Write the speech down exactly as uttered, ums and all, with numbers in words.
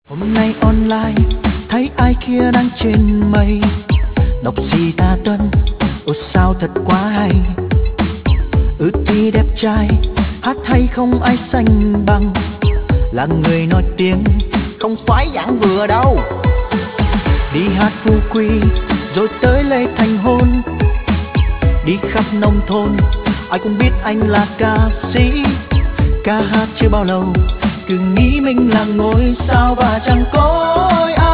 Hôm nay online thấy ai kia đang trên mây, đọc gì ta tuân, ôi sao thật quá hay. Ừ thì đẹp trai, hát hay không ai sánh bằng, là người nổi tiếng không phải dạng vừa đâu. Đi hát Phú Quý rồi tới Lê Thành hôn, đi khắp nông thôn ai cũng biết anh là ca sĩ. Ca hát chưa bao lâu cứ nghĩ mình là ngôi sao và chẳng có ai.